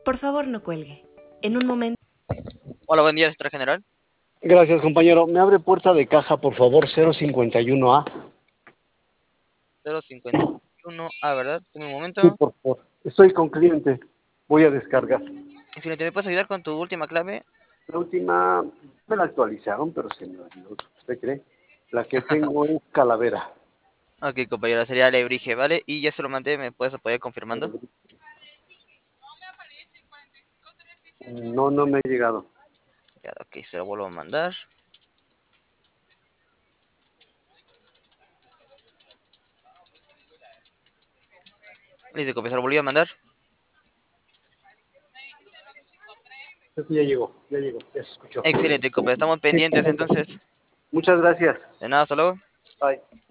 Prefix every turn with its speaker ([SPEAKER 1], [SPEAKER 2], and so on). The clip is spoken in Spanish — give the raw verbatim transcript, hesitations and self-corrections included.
[SPEAKER 1] Por favor, no cuelgue. En un momento.
[SPEAKER 2] Hola, buen día, secretario general.
[SPEAKER 3] Gracias, compañero. ¿Me abre puerta de caja, por favor? cero cincuenta y uno A.
[SPEAKER 2] cero cincuenta y uno A, ¿verdad? Dame un
[SPEAKER 3] Sí,
[SPEAKER 2] momento.
[SPEAKER 3] por favor. Estoy con cliente. Voy a descargar.
[SPEAKER 2] Excelente, ¿me puedes ayudar con tu última clave?
[SPEAKER 3] La última me la actualizaron, pero se me olvidó. ¿Usted cree? La que tengo es Calavera.
[SPEAKER 2] Ok, compañero, sería Alebrije, ¿vale? Y ya se lo mandé, ¿me puedes apoyar confirmando?
[SPEAKER 3] No, no me ha llegado.
[SPEAKER 2] Ya, ok, se lo vuelvo a mandar. Listo, compañero, se lo volví a mandar.
[SPEAKER 3] Creo que ya llegó, ya llegó, ya se escuchó.
[SPEAKER 2] Excelente, compañero, estamos
[SPEAKER 3] Sí,
[SPEAKER 2] pendientes entonces.
[SPEAKER 3] muchas gracias.
[SPEAKER 2] De nada, hasta luego.
[SPEAKER 3] Bye.